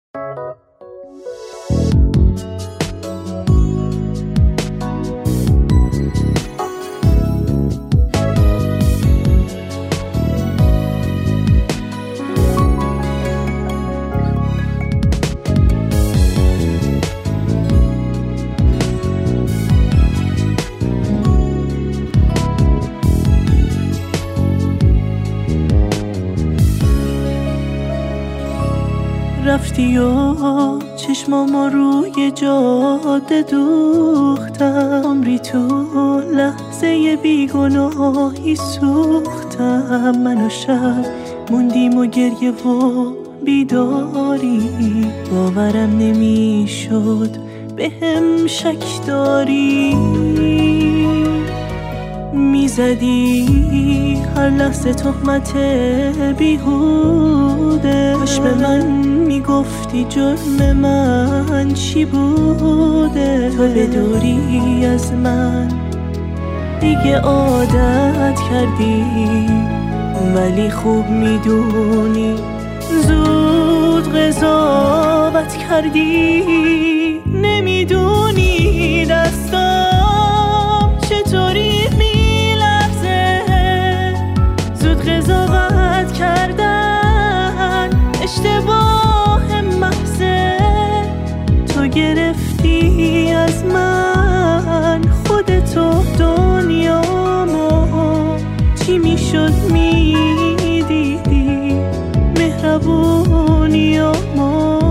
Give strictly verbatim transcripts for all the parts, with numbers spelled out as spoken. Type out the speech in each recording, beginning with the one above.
رفتی و چشمامو روی جاده دوختم، عمری تو لحظه بیگناهی سوختم. من و شب موندیم و گریه و بیداری، باورم نمیشد بهم شک داری. میزدی هر لحظه تهمت بیهوده، کاش به من میگفتی جرم من چی بوده. تو بدوری از من دیگه عادت کردی، ولی خوب میدونی زود قضاوت کردی. نمیدونی دستام چطوری میلرزه، زود قضاوت کردن اشتباه محضه. تو گرفتی از من خودتو دنیامو، چی میشد میدیدی مهربونیامو.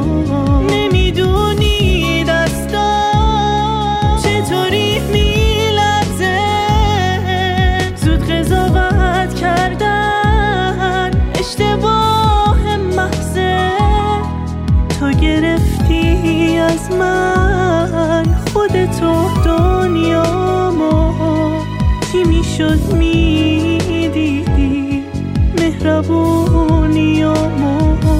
نمیدونی دستام چطوری میلرزه، زود قضاوت کردن اشتباه محضه. تو گرفتی از من خودتو دنیامو، چی میشد میدیدی مهربونیامو.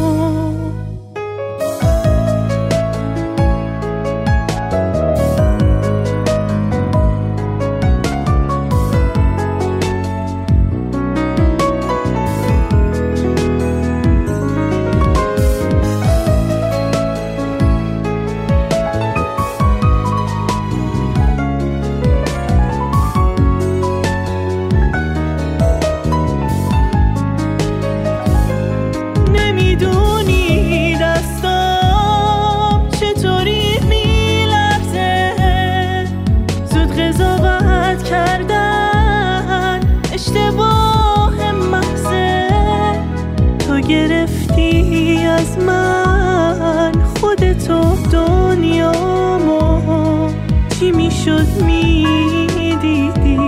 گرفتی از من خودتو دنیامو، چی میشد میدیدی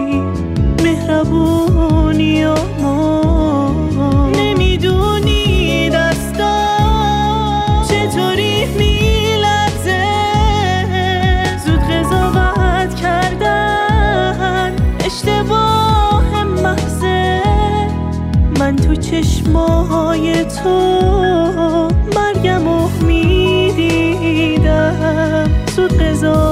مهربونیامو. نمیدونی دستام چطوری میلرزه، زود قضاوت کردن اشتباه محضه. من تو چشمای تو مرگمو میدیدم، زود قضاوت